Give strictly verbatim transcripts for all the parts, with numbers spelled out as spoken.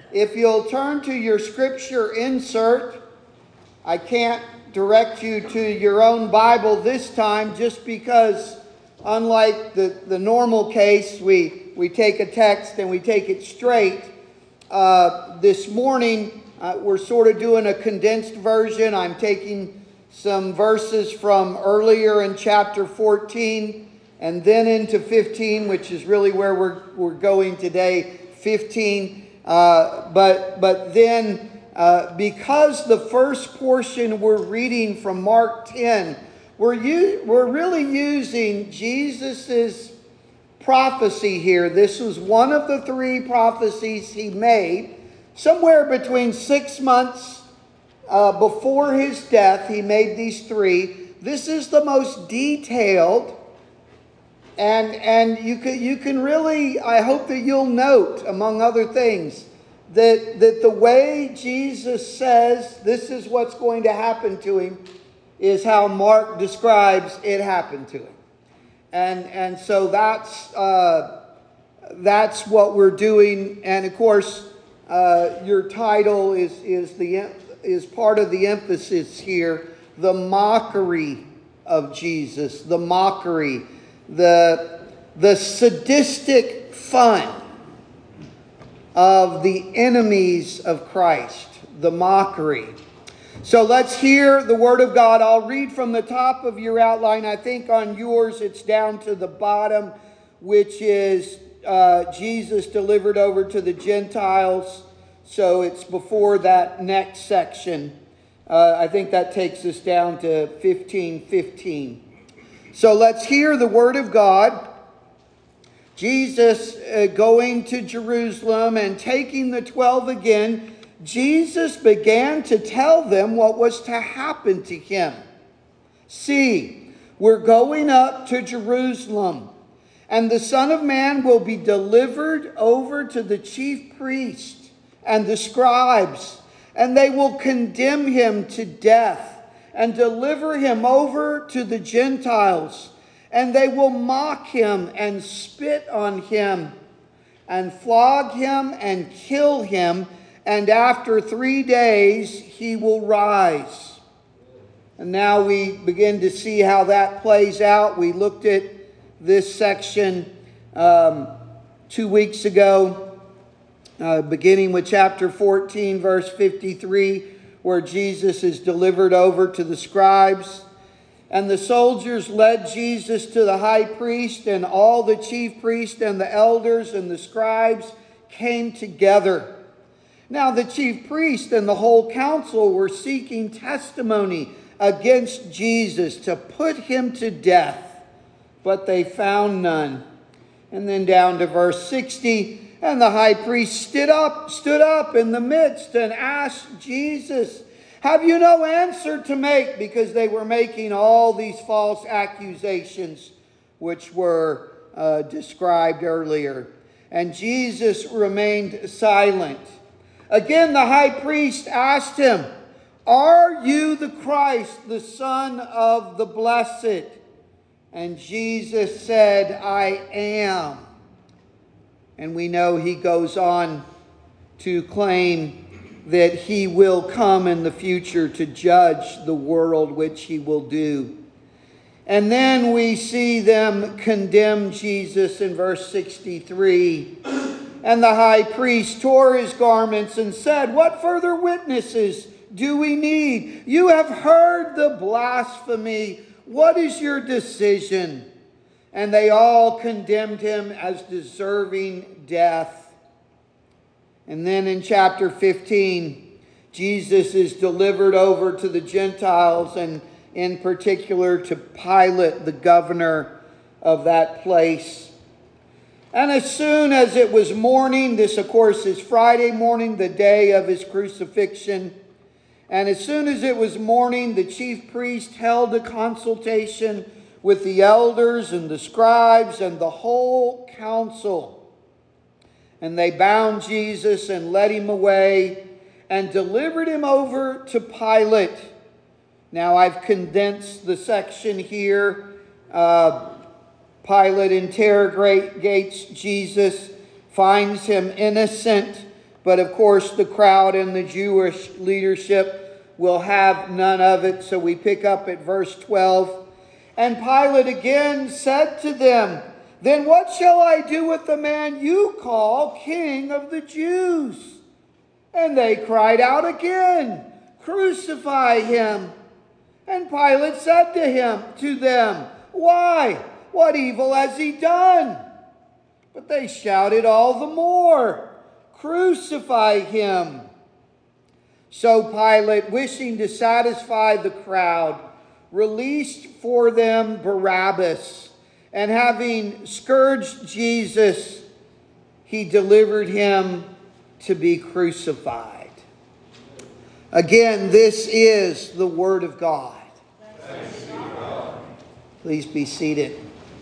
If you'll turn to your scripture insert, I can't direct you to your own Bible this time just because, unlike the, the normal case, we, we take a text and we take it straight. Uh, this morning, uh, we're sort of doing a condensed version. I'm taking some verses from earlier in chapter fourteen and then into fifteen, which is really where we're, we're going today, fifteen. Uh, but, but then, uh, because the first portion we're reading from Mark ten, we're, u- we're really using Jesus's prophecy here. This was one of the three prophecies he made. Somewhere between six months uh, before his death, he made these three. This is the most detailed. And and you can you can really, I hope that you'll note, among other things, that, that the way Jesus says this is what's going to happen to him is how Mark describes it happened to him. And and so that's uh, that's what we're doing. And of course, uh, your title is is the is part of the emphasis here: the mockery of Jesus, the mockery. The, the sadistic fun of the enemies of Christ, the mockery. So let's hear the Word of God. I'll read from the top of your outline. I think on yours it's down to the bottom, which is uh, Jesus delivered over to the Gentiles. So it's before that next section. Uh, I think that takes us down to fifteen fifteen. So let's hear the Word of God. Jesus uh, going to Jerusalem and taking the twelve again, Jesus began to tell them what was to happen to him. See, we're going up to Jerusalem, and the Son of Man will be delivered over to the chief priests and the scribes, and they will condemn him to death and deliver him over to the Gentiles. And they will mock him and spit on him and flog him and kill him. And after three days he will rise. And now we begin to see how that plays out. We looked at this section um, two weeks ago, uh, beginning with chapter fourteen, verse fifty-three, where Jesus is delivered over to the scribes. And the soldiers led Jesus to the high priest, and all the chief priests and the elders and the scribes came together. Now the chief priest and the whole council were seeking testimony against Jesus to put him to death, but they found none. And then down to verse sixty, and the high priest stood up, stood up in the midst and asked Jesus, "Have you no answer to make?" Because they were making all these false accusations which were uh, described earlier. And Jesus remained silent. Again, the high priest asked him, "Are you the Christ, the Son of the Blessed?" And Jesus said, "I am." And we know he goes on to claim that he will come in the future to judge the world, which he will do. And then we see them condemn Jesus in verse sixty-three. And the high priest tore his garments and said, "What further witnesses do we need? You have heard the blasphemy. What is your decision?" And they all condemned him as deserving death. And then in chapter fifteen, Jesus is delivered over to the Gentiles, and in particular to Pilate, the governor of that place. And as soon as it was morning, this of course is Friday morning, the day of his crucifixion. And as soon as it was morning, the chief priest held a consultation with the elders and the scribes and the whole council. And they bound Jesus and led him away and delivered him over to Pilate. Now I've condensed the section here. Uh, Pilate interrogates Jesus, finds him innocent, But of course, the crowd and the Jewish leadership will have none of it. So we pick up at verse twelve. And Pilate again said to them, "Then what shall I do with the man you call King of the Jews?" And they cried out again, "Crucify him." And Pilate said to him, to them, "Why? What evil has he done?" But they shouted all the more, "Crucify him." So Pilate, wishing to satisfy the crowd, released for them Barabbas, and having scourged Jesus, he delivered him to be crucified. Again, this is the word of God. Thanks be to God. Please be seated.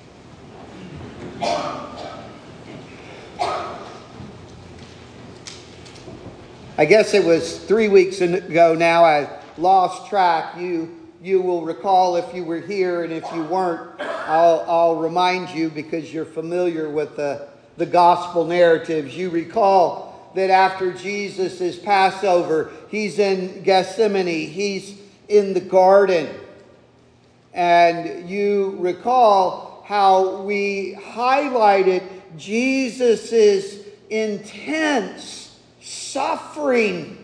I guess it was three weeks ago now. I lost track. You you will recall if you were here, and if you weren't, I'll, I'll remind you because you're familiar with the, the gospel narratives. You recall that after Jesus' Passover, he's in Gethsemane. He's in the garden. And you recall how we highlighted Jesus' intense suffering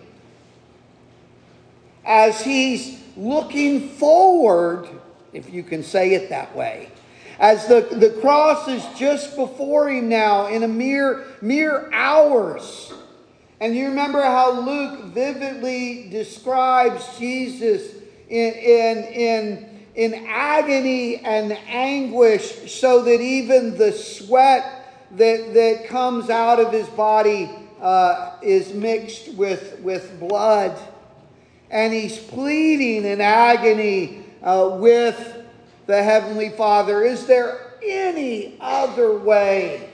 as he's looking forward, if you can say it that way, as the, the cross is just before him now in a mere, mere hours. And you remember how Luke vividly describes Jesus in, in, in, in agony and anguish, so that even the sweat that, that comes out of his body uh, is mixed with, with blood. And he's pleading in agony uh, with the Heavenly Father. Is there any other way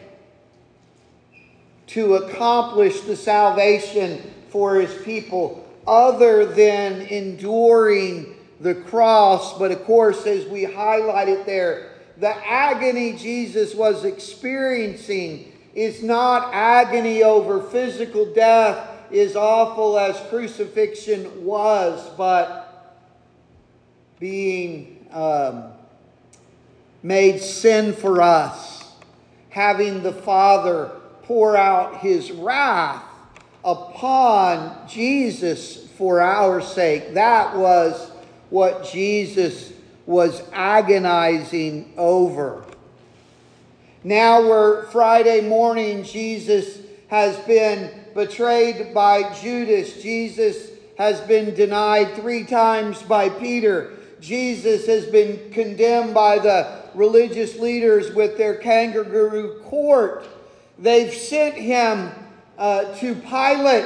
to accomplish the salvation for his people other than enduring the cross? But of course, as we highlighted there, the agony Jesus was experiencing is not agony over physical death, as awful as crucifixion was, but being um, made sin for us, having the Father pour out his wrath upon Jesus for our sake. That was what Jesus was agonizing over. Now we're Friday morning. Jesus has been betrayed by Judas. Jesus has been denied three times by Peter. Jesus has been condemned by the religious leaders with their kangaroo court. They've sent him uh, to Pilate.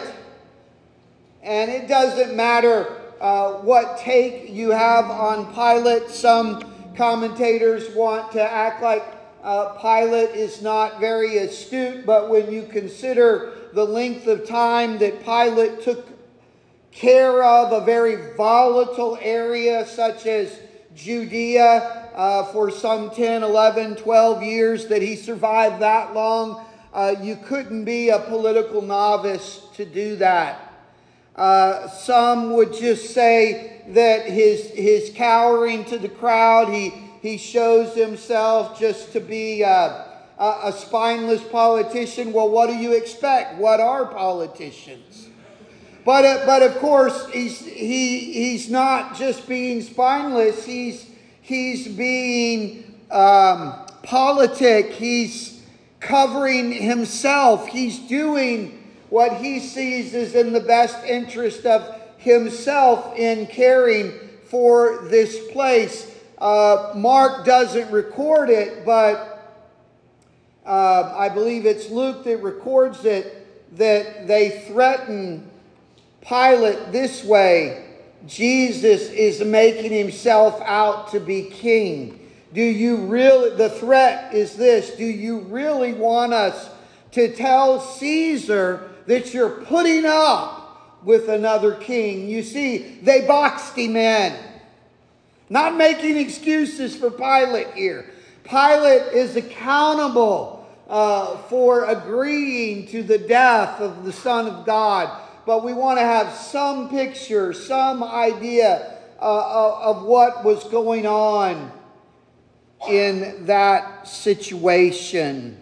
And it doesn't matter uh, what take you have on Pilate. Some commentators want to act like uh, Pilate is not very astute, but when you consider the length of time that Pilate took care of a very volatile area such as Judea uh, for some ten, eleven, twelve years, that he survived that long, uh, you couldn't be a political novice to do that. Uh, some would just say that his his cowering to the crowd, he, he shows himself just to be uh, a, a spineless politician. Well, what do you expect? What are politicians? But uh, but of course, he's he he's not just being spineless. He's he's being um, politic. He's covering himself. He's doing what he sees is in the best interest of himself in caring for this place. Uh, Mark doesn't record it, but uh, I believe it's Luke that records it, that they threaten Pilate this way: Jesus is making himself out to be king. Do you really, the threat is this, do you really want us to tell Caesar that you're putting up with another king? You see, they boxed him in. Not making excuses for Pilate here. Pilate is accountable uh, for agreeing to the death of the Son of God, but we want to have some picture, some idea uh, of what was going on in that situation.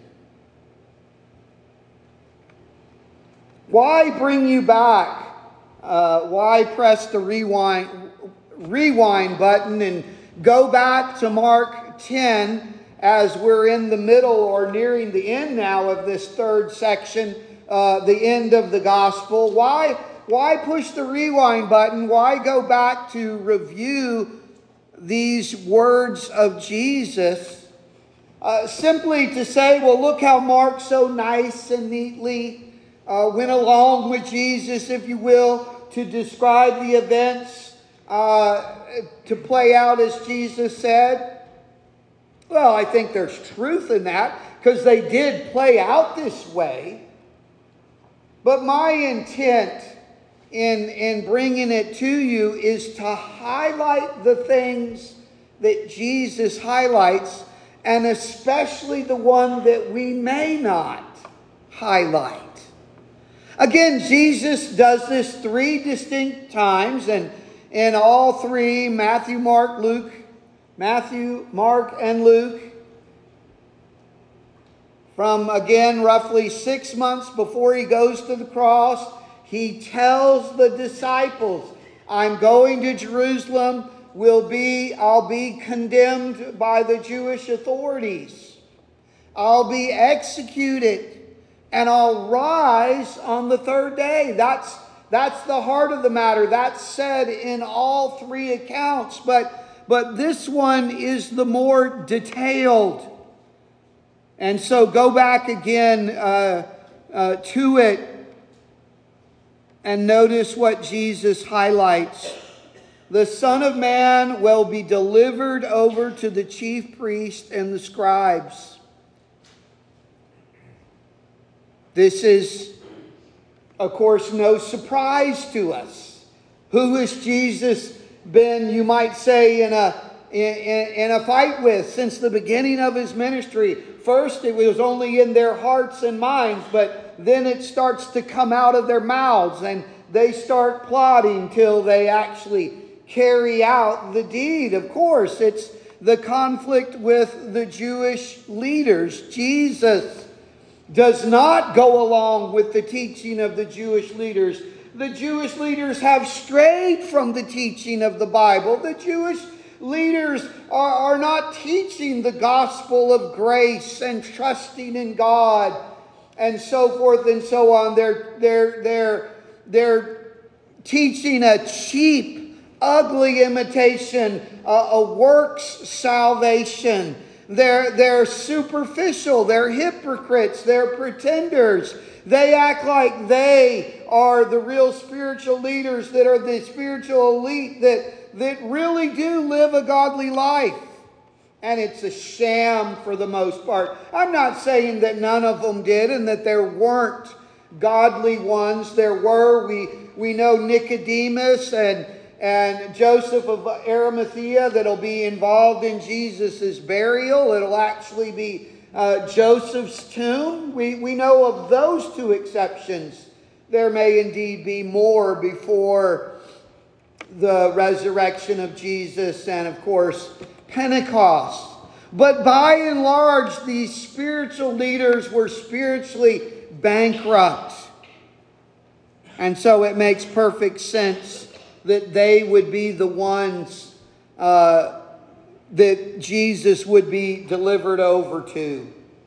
Why bring you back? Uh, why press the rewind, rewind button and go back to Mark ten as we're in the middle or nearing the end now of this third section, uh, the end of the gospel? Why, why push the rewind button? Why go back to review these words of Jesus? Uh, simply to say, well, look how Mark so nice and neatly uh, went along with Jesus, if you will, to describe the events uh, to play out as Jesus said. Well, I think there's truth in that because they did play out this way. But my intent in, in bringing it to you is to highlight the things that Jesus highlights, and especially the one that we may not highlight. Again, Jesus does this three distinct times, and in all three, Matthew, Mark, Luke, Matthew, Mark, and Luke, from again roughly six months before he goes to the cross, he tells the disciples, I'm going to Jerusalem, will be, I'll be condemned by the Jewish authorities. I'll be executed. And I'll rise on the third day. That's, that's the heart of the matter. That's said in all three accounts. But, but this one is the more detailed. And so go back again uh, uh, to it and notice what Jesus highlights. The Son of Man will be delivered over to the chief priests and the scribes. This is, of course, no surprise to us. Who has Jesus been, you might say, in a, in, in a fight with since the beginning of his ministry? First, it was only in their hearts and minds, but then it starts to come out of their mouths, and they start plotting till they actually carry out the deed. Of course, it's the conflict with the Jewish leaders. Jesus does not go along with the teaching of the Jewish leaders. The Jewish leaders have strayed from the teaching of the Bible. The Jewish leaders are, are not teaching the gospel of grace and trusting in God and so forth and so on. They're, they're, they're, they're teaching a cheap, ugly imitation, a, a works salvation. They're, they're superficial, they're hypocrites, they're pretenders. They act like they are the real spiritual leaders that are the spiritual elite that, that really do live a godly life. And it's a sham for the most part. I'm not saying that none of them did and that there weren't godly ones. There were. We, we know Nicodemus and And Joseph of Arimathea that'll be involved in Jesus' burial. It'll actually be uh, Joseph's tomb. We, we know of those two exceptions. There may indeed be more before the resurrection of Jesus and, of course, Pentecost. But by and large, these spiritual leaders were spiritually bankrupt. And so it makes perfect sense that they would be the ones uh, that Jesus would be delivered over to.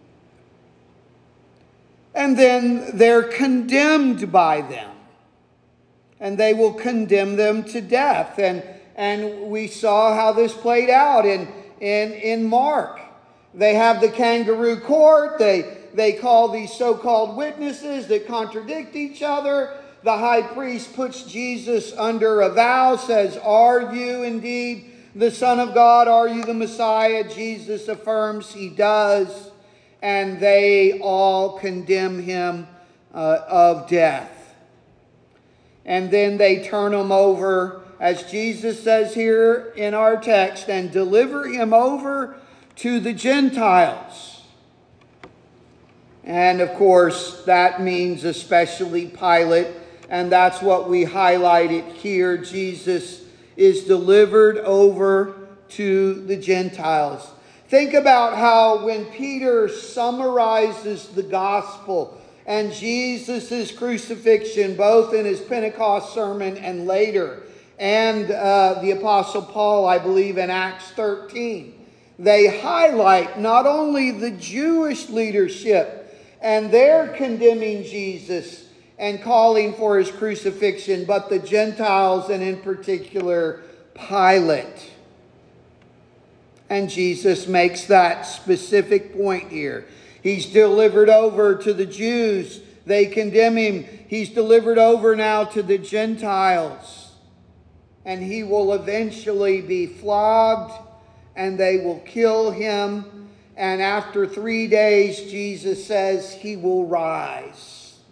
And then they're condemned by them. And they will condemn them to death. And, and we saw how this played out in, in, in Mark. They have the kangaroo court. They, they call these so-called witnesses that contradict each other. The high priest puts Jesus under a vow, says, are you indeed the Son of God? Are you the Messiah? Jesus affirms he does. And they all condemn him uh, of death. And then they turn him over, as Jesus says here in our text, and deliver him over to the Gentiles. And of course, that means especially Pilate. And that's what we highlighted here. Jesus is delivered over to the Gentiles. Think about how when Peter summarizes the gospel and Jesus' crucifixion, both in his Pentecost sermon and later, and uh, the Apostle Paul, I believe, in Acts thirteen, they highlight not only the Jewish leadership and their condemning Jesus and calling for his crucifixion, but the Gentiles, and in particular Pilate. And Jesus makes that specific point here. He's delivered over to the Jews. They condemn him. He's delivered over now to the Gentiles. And he will eventually be flogged, and they will kill him. And after three days, Jesus says he will rise.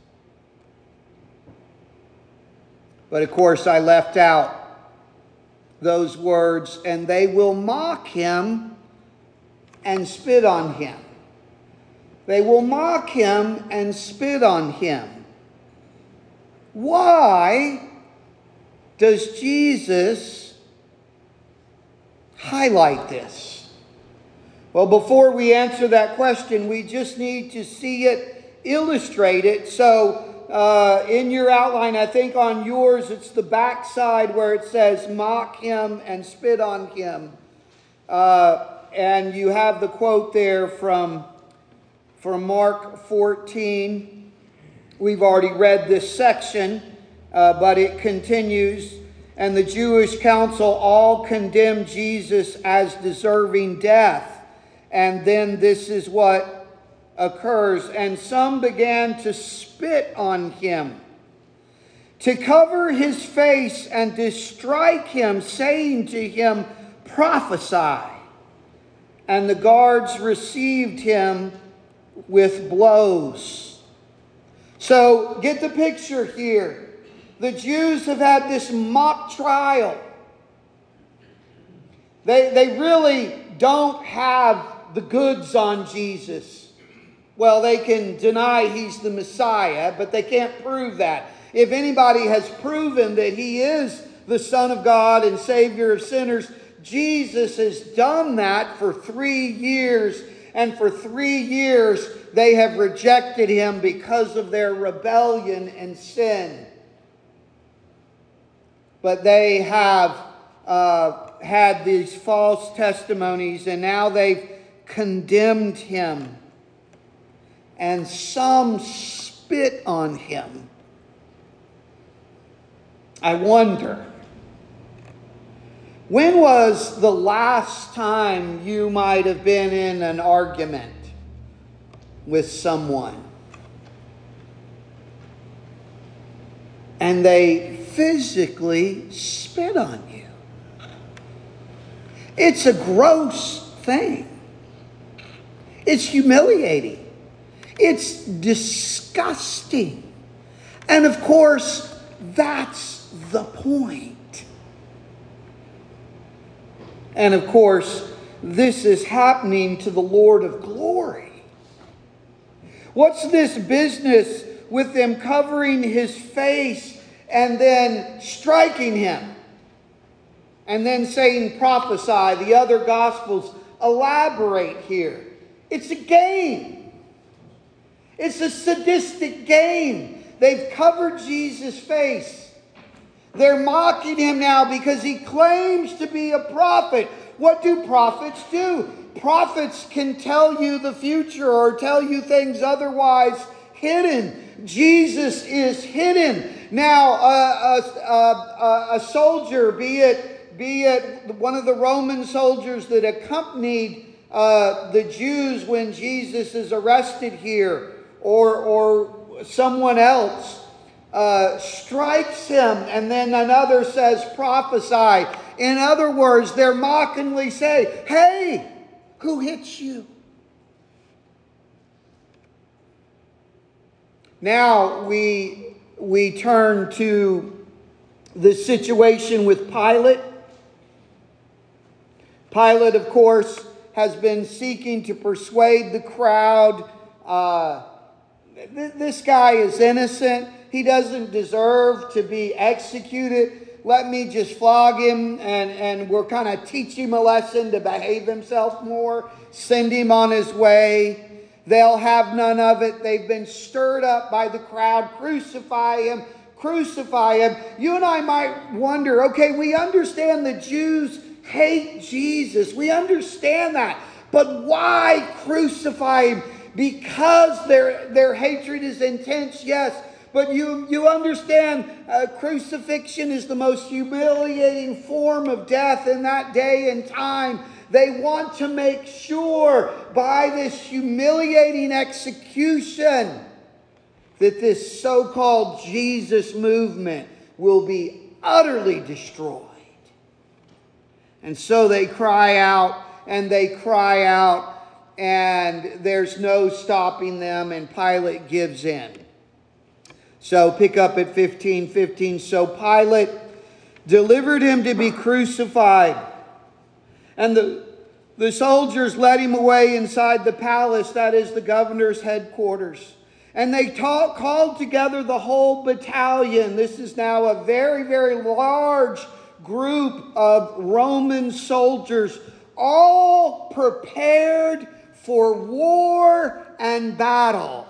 But of course, I left out those words, and they will mock him and spit on him. They will mock him and spit on him. Why does Jesus highlight this? Well, before we answer that question, we just need to see it illustrated. So, Uh, in your outline, I think on yours, it's the back side where it says, mock him and spit on him. Uh, and you have the quote there from, from Mark fourteen. We've already read this section, uh, but it continues. And the Jewish council all condemned Jesus as deserving death. And then this is what occurs. And some began to spit on him, to cover his face, and to strike him, saying to him, prophesy. And the guards received him with blows. So get the picture here. The Jews have had this mock trial. They, they really don't have the goods on Jesus. Well, they can deny he's the Messiah, but they can't prove that. If anybody has proven that he is the Son of God and Savior of sinners, Jesus has done that for three years. And for three years, they have rejected him because of their rebellion and sin. But they have uh, had these false testimonies, and now they've condemned him. And some spit on him. I wonder, when was the last time you might have been in an argument with someone and they physically spit on you? It's a gross thing. It's humiliating. It's disgusting. And of course, that's the point. And of course, this is happening to the Lord of glory. What's this business with them covering his face and then striking him? And then saying prophesy. The other Gospels elaborate here. It's a game. It's a sadistic game. They've covered Jesus' face. They're mocking him now because he claims to be a prophet. What do prophets do? Prophets can tell you the future or tell you things otherwise hidden. Jesus is hidden. Now, uh, a, a, a soldier, be it, be it one of the Roman soldiers that accompanied uh, the Jews when Jesus is arrested here, or, or someone else, uh, strikes him, and then another says, prophesy. In other words, they're mockingly saying, hey, who hits you? Now we, we turn to the situation with Pilate. Pilate, of course, has been seeking to persuade the crowd uh, this guy is innocent. He doesn't deserve to be executed. Let me just flog him and, and we'll kind of teach him a lesson to behave himself more. Send him on his way. They'll have none of it. They've been stirred up by the crowd. Crucify him. Crucify him. You and I might wonder, okay, we understand the Jews hate Jesus. We understand that. But why crucify him? Because their, their hatred is intense, yes. But you, you understand uh, crucifixion is the most humiliating form of death in that day and time. They want to make sure by this humiliating execution that this so-called Jesus movement will be utterly destroyed. And so they cry out and they cry out, and there's no stopping them, and Pilate gives in. So pick up at fifteen fifteen. So Pilate delivered him to be crucified. And the, the soldiers led him away inside the palace, that is the governor's headquarters. And they taught, called together the whole battalion. This is now a very, very large group of Roman soldiers, all prepared for war and battle.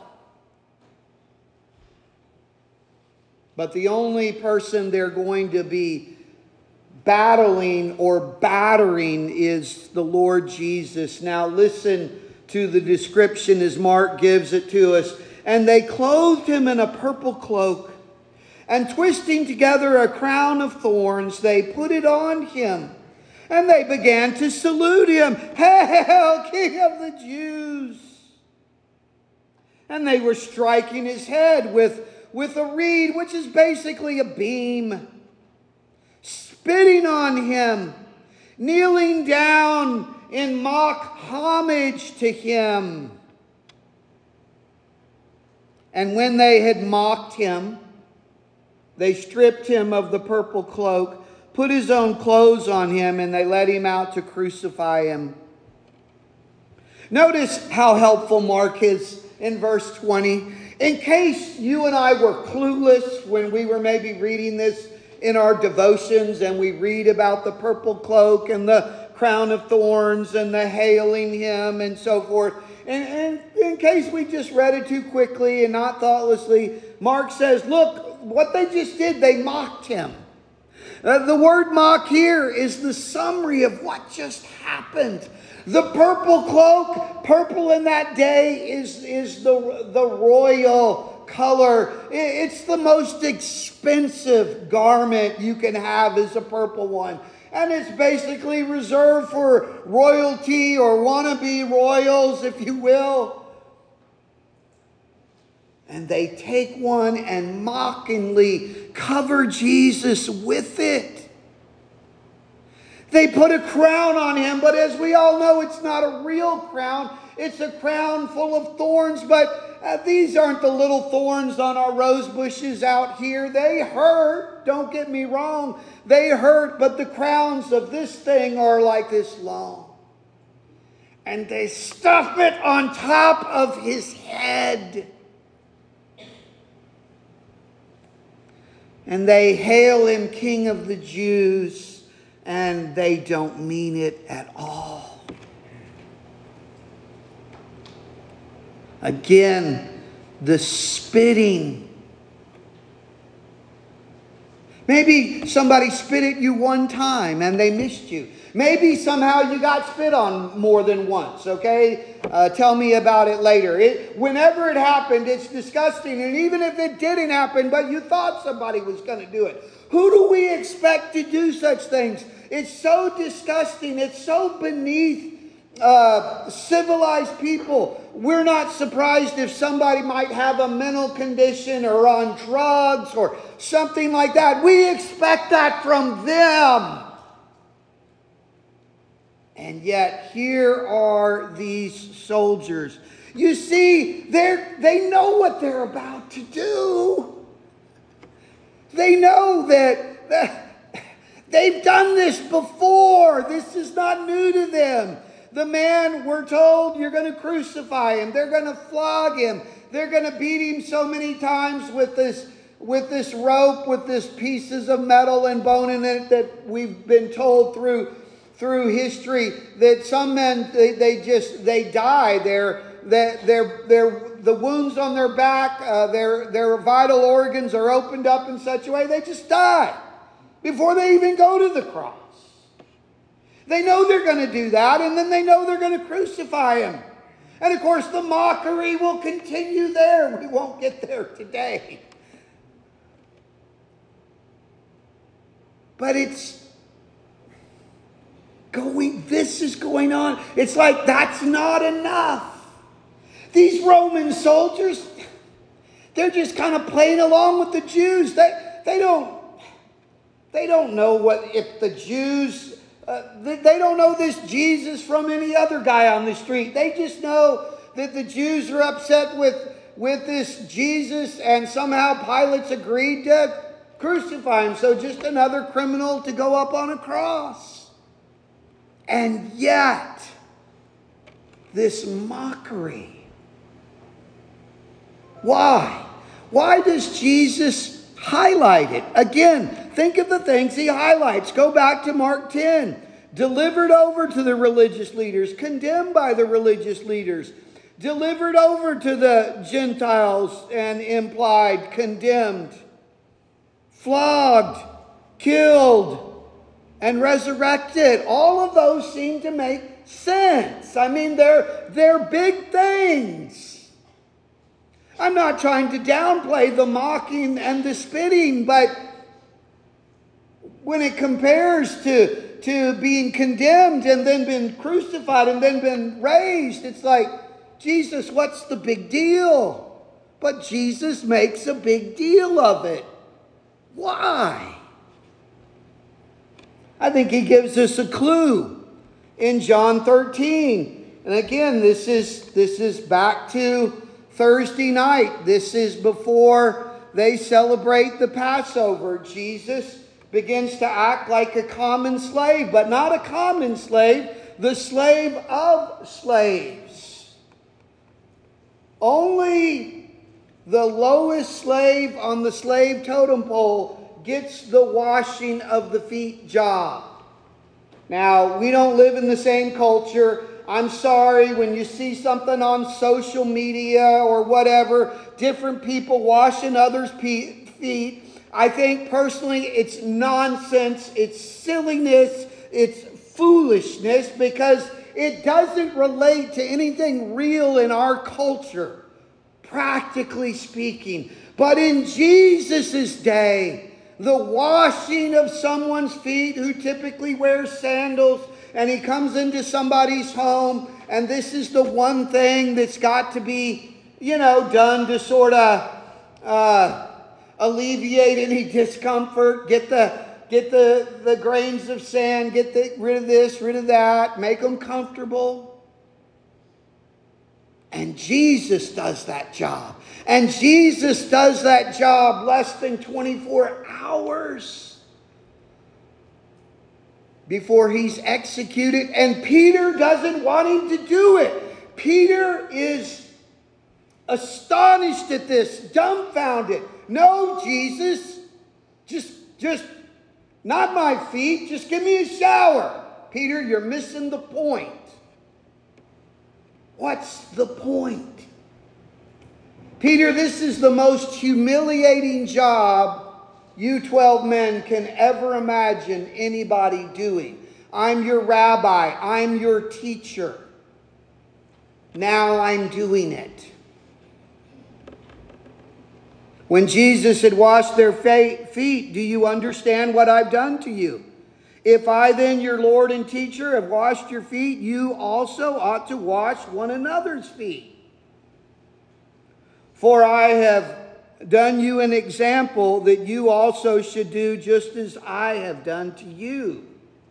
But the only person they're going to be battling or battering is the Lord Jesus. Now listen to the description as Mark gives it to us. And they clothed him in a purple cloak, and twisting together a crown of thorns, they put it on him. And they began to salute him, "Hail, King of the Jews!" And they were striking his head with, with a reed, which is basically a beam, spitting on him, kneeling down in mock homage to him. And when they had mocked him, they stripped him of the purple cloak, put his own clothes on him, and they led him out to crucify him. Notice how helpful Mark is in verse twenty. In case you and I were clueless when we were maybe reading this in our devotions, and we read about the purple cloak and the crown of thorns and the hailing him and so forth. And, and in case we just read it too quickly and not thoughtlessly, Mark says, look, what they just did, they mocked him. Uh, the word mock here is the summary of what just happened. The purple cloak, purple in that day is, is the, the royal color. It's the most expensive garment you can have is a purple one. And it's basically reserved for royalty or wannabe royals, if you will. And they take one and mockingly cover Jesus with it. They put a crown on him, but as we all know, it's not a real crown. It's a crown full of thorns, but uh, these aren't the little thorns on our rose bushes out here. They hurt, don't get me wrong. They hurt, but the crowns of this thing are like this long. And they stuff it on top of his head. And they hail him King of the Jews, and they don't mean it at all. Again, the spitting. Maybe somebody spit at you one time and they missed you. Maybe somehow you got spit on more than once, okay? Uh, tell me about it later. It, whenever it happened, it's disgusting. And even if it didn't happen, but you thought somebody was going to do it. Who do we expect to do such things? It's so disgusting. It's so beneath uh, civilized people. We're not surprised if somebody might have a mental condition or on drugs or something like that. We expect that from them. And yet here are these soldiers. You see, they're, they know what they're about to do. They know that, that they've done this before. This is not new to them. The man, we're told, you're going to crucify him. They're going to flog him. They're going to beat him so many times with this, with this rope, with this pieces of metal and bone in it that we've been told through, through history that some men, they, they just, they die. They're, they're, they're, they're, the wounds on their back, uh, their, their vital organs are opened up in such a way they just die before they even go to the cross. They know they're going to do that, and then they know they're going to crucify him. And of course, the mockery will continue there. We won't get there today. But it's going, this is going on. It's like that's not enough. These Roman soldiers, they're just kind of playing along with the Jews. They, they don't, they don't know what, if the Jews... Uh, they, they don't know this Jesus from any other guy on the street. They just know that the Jews are upset with, with this Jesus, and somehow Pilate's agreed to crucify him. So just another criminal to go up on a cross. And yet, this mockery. Why? Why does Jesus highlight it? Again, think of the things he highlights. Go back to Mark ten. Delivered over to the religious leaders. Condemned by the religious leaders. Delivered over to the Gentiles and implied condemned. Flogged. Killed. And resurrected. All of those seem to make sense. I mean, they're, they're big things. I'm not trying to downplay the mocking and the spitting, but when it compares to, to being condemned and then been crucified and then been raised, it's like, Jesus, what's the big deal? But Jesus makes a big deal of it. Why? I think he gives us a clue in John thirteen. And again, this is, this is back to Thursday night. This is before they celebrate the Passover. Jesus begins to act like a common slave, but not a common slave, the slave of slaves. Only the lowest slave on the slave totem pole gets the washing of the feet job. Now, we don't live in the same culture. I'm sorry, when you see something on social media or whatever, different people washing others' feet, I think personally it's nonsense, it's silliness, it's foolishness, because it doesn't relate to anything real in our culture, practically speaking. But in Jesus' day, the washing of someone's feet who typically wears sandals, and he comes into somebody's home, and this is the one thing that's got to be, you know, done to sort of uh, alleviate any discomfort, get the get the, the grains of sand, get the, rid of this, rid of that, make them comfortable. And Jesus does that job. And Jesus does that job less than twenty-four hours before he's executed. And Peter doesn't want him to do it. Peter is astonished at this, dumbfounded. No, Jesus, just, just, not my feet, just give me a shower. Peter, you're missing the point. What's the point? Peter, this is the most humiliating job you twelve men can ever imagine anybody doing. I'm your rabbi. I'm your teacher. Now I'm doing it. When Jesus had washed their feet, do you understand what I've done to you? If I then, your Lord and teacher, have washed your feet, you also ought to wash one another's feet. For I have done you an example that you also should do just as I have done to you.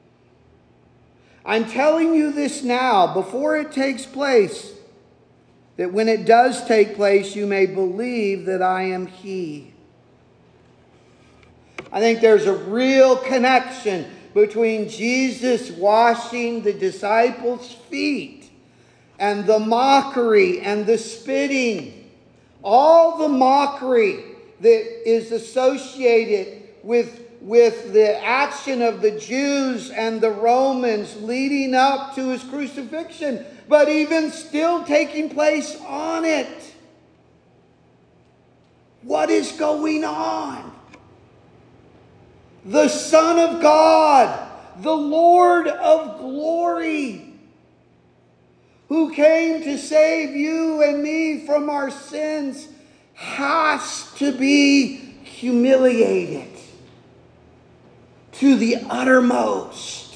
I'm telling you this now, before it takes place, that when it does take place, you may believe that I am He. I think there's a real connection between Jesus washing the disciples' feet and the mockery and the spitting. All the mockery that is associated with, with the action of the Jews and the Romans leading up to his crucifixion, but even still taking place on it. What is going on? The Son of God, the Lord of glory, who came to save you and me from our sins, has to be humiliated to the uttermost.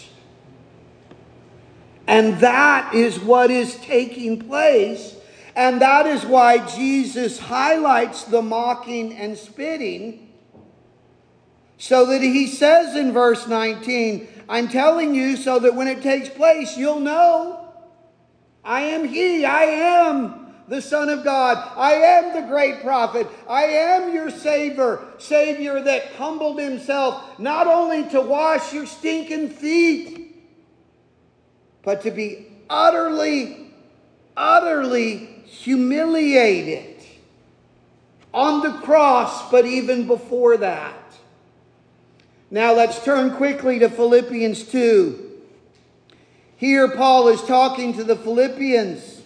And that is what is taking place. And that is why Jesus highlights the mocking and spitting, so that he says in verse nineteen, I'm telling you so that when it takes place, you'll know I am he, I am the Son of God. I am the great prophet. I am your Savior, Savior that humbled himself not only to wash your stinking feet, but to be utterly, utterly humiliated on the cross, but even before that. Now let's turn quickly to Philippians two. Here Paul is talking to the Philippians,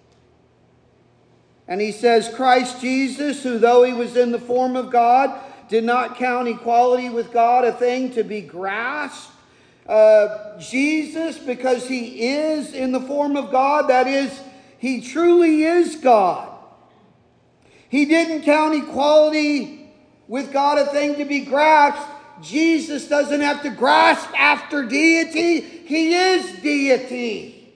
and he says, Christ Jesus, who though he was in the form of God, did not count equality with God a thing to be grasped. Uh, Jesus, because he is in the form of God, that is, he truly is God. He didn't count equality with God a thing to be grasped. Jesus doesn't have to grasp after deity. He is deity.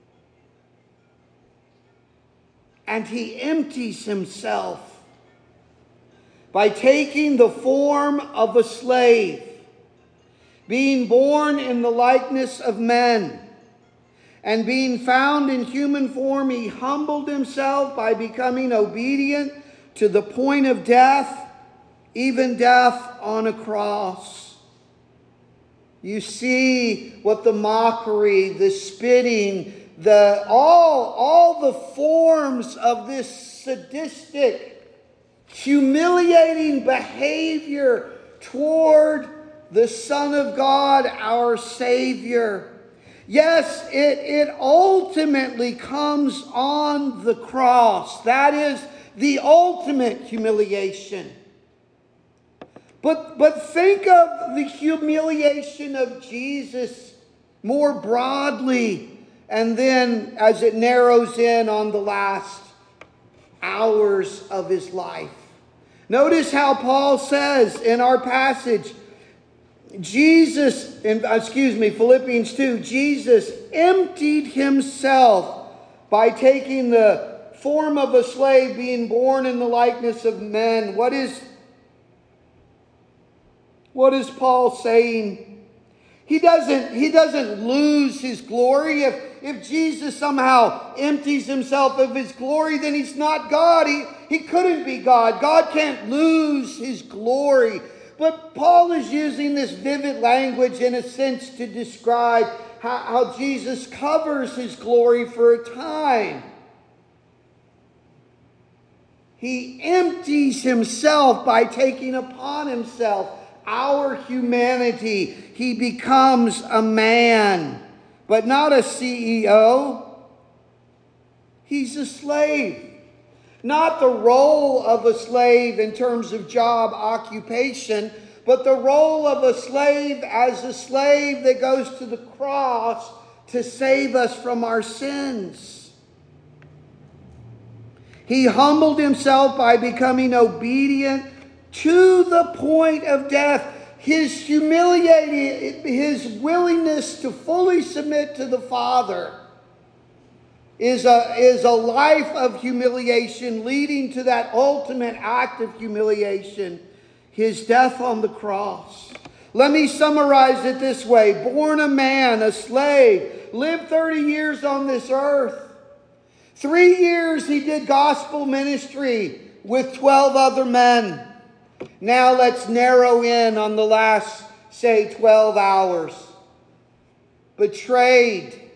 And he empties himself by taking the form of a slave, being born in the likeness of men, and being found in human form, he humbled himself by becoming obedient to the point of death, even death on a cross. You see what the mockery, the spitting, the all, all the forms of this sadistic, humiliating behavior toward the Son of God, our Savior. Yes, it, it ultimately comes on the cross. That is the ultimate humiliation. But, but think of the humiliation of Jesus more broadly, and then as it narrows in on the last hours of his life. Notice how Paul says in our passage, Jesus, in, excuse me, Philippians two, Jesus emptied himself by taking the form of a slave, being born in the likeness of men. What is, what is Paul saying? He doesn't, he doesn't lose his glory. If, if Jesus somehow empties himself of his glory, then he's not God. He, he couldn't be God. God can't lose his glory. But Paul is using this vivid language in a sense to describe how, how Jesus covers his glory for a time. He empties himself by taking upon himself our humanity. He becomes a man, but not a C E O. He's a slave. Not the role of a slave in terms of job occupation, but the role of a slave as a slave that goes to the cross to save us from our sins. He humbled himself by becoming obedient to the point of death. His humiliating, his willingness to fully submit to the Father is a, is a life of humiliation leading to that ultimate act of humiliation, his death on the cross. Let me summarize it this way. Born a man, a slave, lived thirty years on this earth. Three years he did gospel ministry with twelve other men. Now let's narrow in on the last, say, twelve hours. betrayed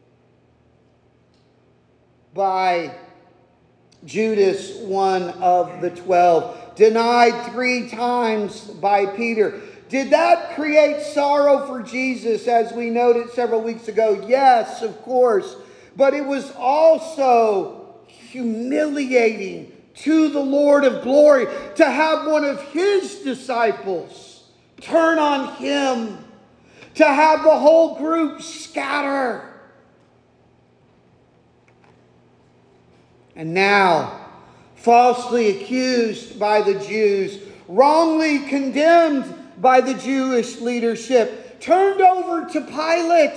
by Judas, one of the twelve, denied three times by Peter. Did that create sorrow for Jesus, as we noted several weeks ago? Yes, of course. But it was also humiliating to the Lord of glory to have one of His disciples turn on Him, to have the whole group scatter. And now, falsely accused by the Jews, wrongly condemned by the Jewish leadership, turned over to Pilate,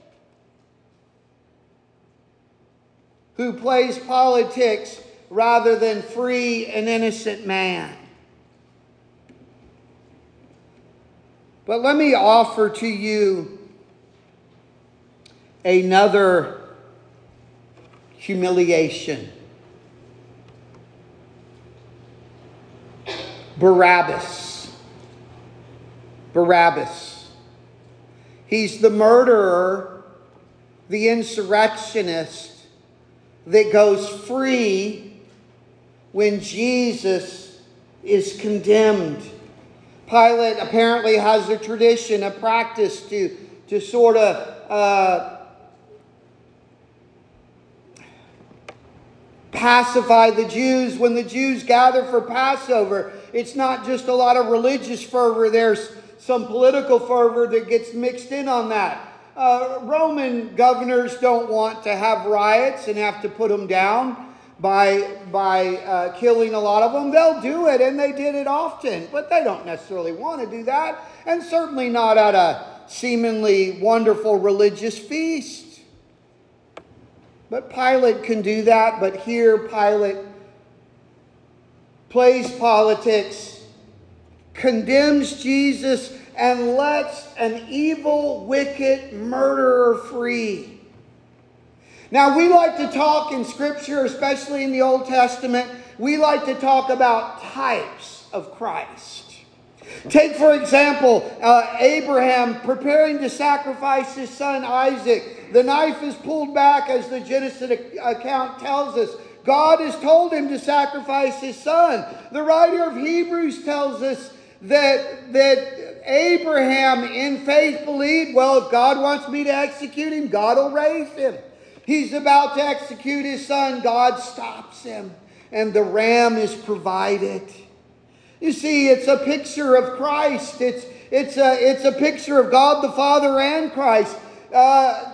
who plays politics rather than free an innocent man. But let me offer to you another humiliation. Barabbas. Barabbas. He's the murderer, the insurrectionist that goes free when Jesus is condemned. Pilate apparently has a tradition, a practice to, to sort of uh, pacify the Jews. When the Jews gather for Passover, it's not just a lot of religious fervor. There's some political fervor that gets mixed in on that. Uh, Roman governors don't want to have riots and have to put them down by, by uh, killing a lot of them. They'll do it, and they did it often, but they don't necessarily want to do that, and certainly not at a seemingly wonderful religious feast. But Pilate can do that, but here Pilate plays politics, condemns Jesus, and lets an evil, wicked murderer free. Now, we like to talk in Scripture, especially in the Old Testament, we like to talk about types of Christ. Take, for example, uh, Abraham preparing to sacrifice his son Isaac. The knife is pulled back, as the Genesis account tells us. God has told him to sacrifice his son. The writer of Hebrews tells us that, that Abraham in faith believed, well, if God wants me to execute him, God will raise him. He's about to execute his son. God stops him, and the ram is provided. You see, it's a picture of Christ. It's, it's, a, it's a picture of God the Father and Christ. Uh,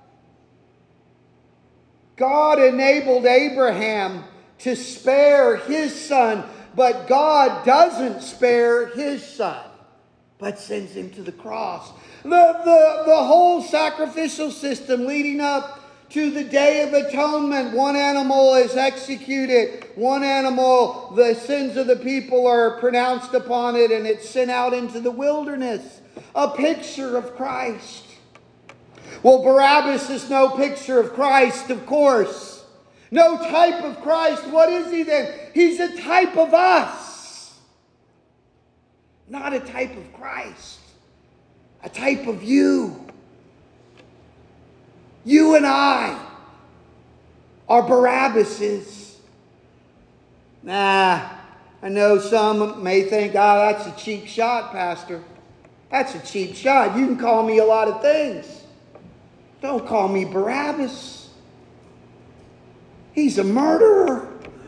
God enabled Abraham to spare his son, but God doesn't spare his son, but sends him to the cross. The, the, the whole sacrificial system leading up to the Day of Atonement, one animal is executed. One animal, the sins of the people are pronounced upon it, and it's sent out into the wilderness. A picture of Christ. Well, Barabbas is no picture of Christ, of course. No type of Christ. What is he then? He's a type of us. Not a type of Christ. A type of you. You and I are Barabbases. Nah, I know some may think, oh, that's a cheap shot, Pastor. That's a cheap shot. You can call me a lot of things. Don't call me Barabbas. He's a murderer.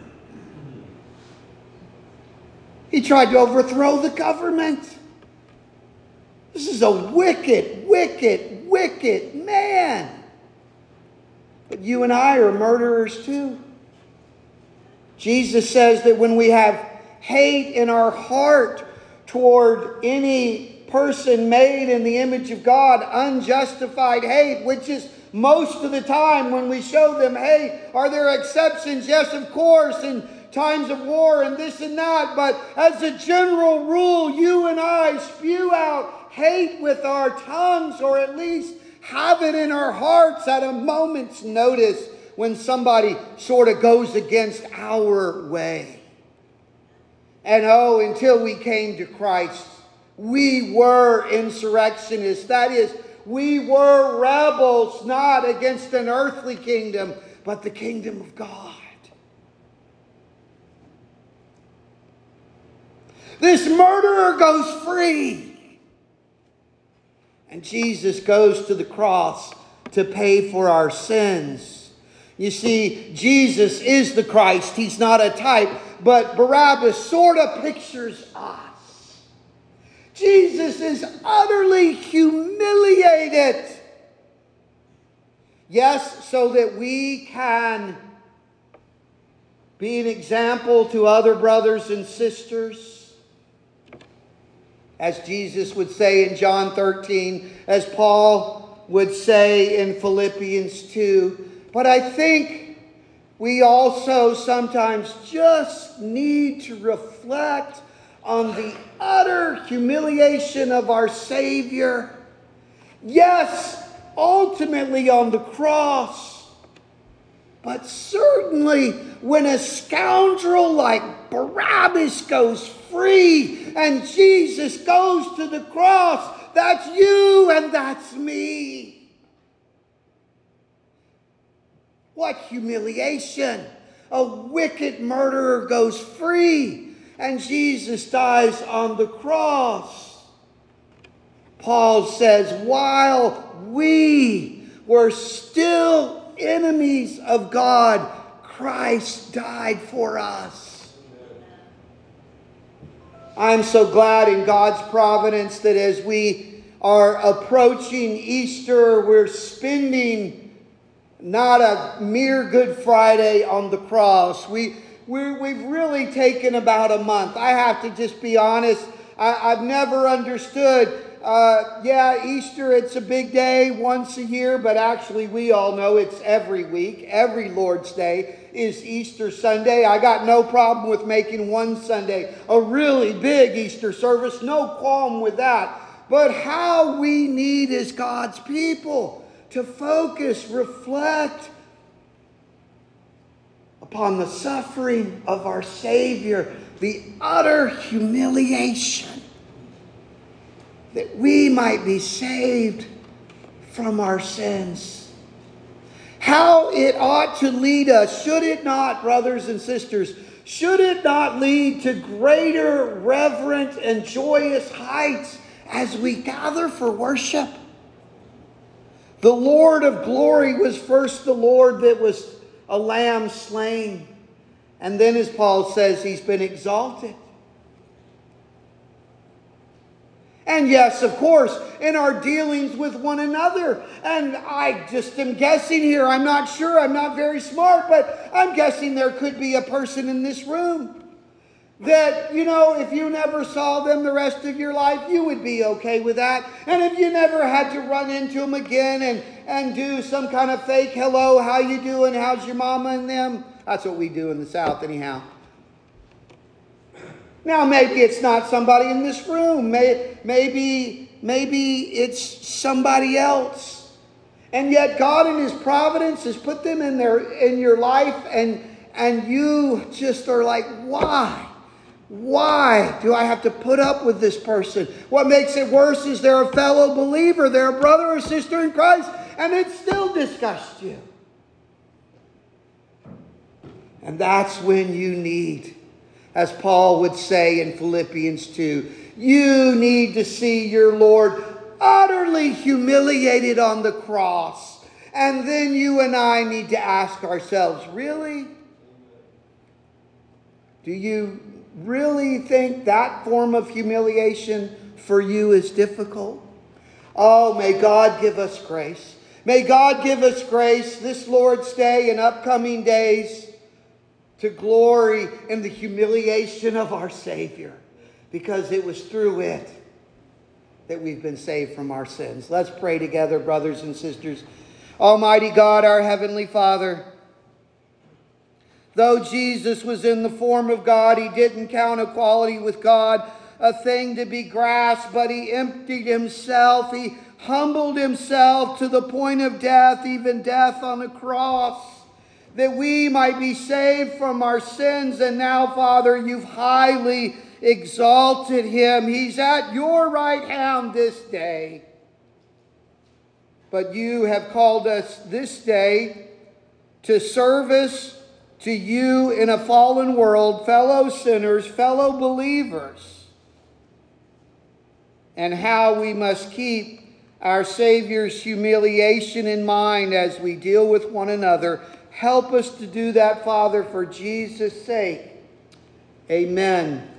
He tried to overthrow the government. This is a wicked, wicked, wicked man. But you and I are murderers too. Jesus says that when we have hate in our heart toward any person made in the image of God, unjustified hate, which is most of the time when we show them hate. Are there exceptions? Yes, of course, in times of war and this and that. But as a general rule, you and I spew out hate with our tongues, or at least have it in our hearts at a moment's notice when somebody sort of goes against our way. And oh, until we came to Christ, we were insurrectionists. That is, We were rebels, not against an earthly kingdom, but the kingdom of God. This murderer goes free. And Jesus goes to the cross to pay for our sins. You see, Jesus is the Christ. He's not a type, but Barabbas sort of pictures us. Jesus is utterly humiliated. Yes, so that we can be an example to other brothers and sisters. As Jesus would say in John thirteen, as Paul would say in Philippians two. But I think we also sometimes just need to reflect on the utter humiliation of our Savior. Yes, ultimately on the cross. But certainly when a scoundrel like Barabbas goes free and Jesus goes to the cross, that's you and that's me. What humiliation! A wicked murderer goes free and Jesus dies on the cross. Paul says, while we were still enemies of God, Christ died for us. I'm so glad in God's providence that as we are approaching Easter, we're spending not a mere Good Friday on the cross. We, we, we've really taken about a month. I have to just be honest. I, I've never understood. Uh, yeah, Easter, it's a big day once a year, but actually we all know it's every week. Every Lord's Day is Easter Sunday. I got no problem with making one Sunday a really big Easter service. No qualm with that. But how we need as God's people to focus, reflect upon the suffering of our Savior, the utter humiliation, that we might be saved from our sins. How it ought to lead us, should it not, brothers and sisters, should it not lead to greater reverent and joyous heights as we gather for worship? The Lord of glory was first the Lord that was a lamb slain. And then, as Paul says, he's been exalted. And yes, of course, in our dealings with one another. And I just am guessing here. I'm not sure. I'm not very smart. But I'm guessing there could be a person in this room that, you know, if you never saw them the rest of your life, you would be okay with that. And if you never had to run into them again and, and do some kind of fake hello, how you doing, how's your mama and them? That's what we do in the South anyhow. Now, maybe it's not somebody in this room. Maybe, maybe it's somebody else. And yet God in His providence has put them in their in your life, and, and you just are like, why? Why do I have to put up with this person? What makes it worse is they're a fellow believer. They're a brother or sister in Christ, and it still disgusts you. And that's when you need, as Paul would say in Philippians two, you need to see your Lord utterly humiliated on the cross. And then you and I need to ask ourselves, really? Do you really think that form of humiliation for you is difficult? Oh, may God give us grace. May God give us grace this Lord's Day and upcoming days to glory in the humiliation of our Savior, because it was through it that we've been saved from our sins. Let's pray together, brothers and sisters. Almighty God, our Heavenly Father, though Jesus was in the form of God, He didn't count equality with God a thing to be grasped, but He emptied Himself. He humbled Himself to the point of death, even death on a cross, that we might be saved from our sins. And now, Father, you've highly exalted Him. He's at your right hand this day. but you have called us this day to service to you in a fallen world, fellow sinners, fellow believers, and how we must keep our Savior's humiliation in mind as we deal with one another. Help us to do that, Father, for Jesus' sake. Amen.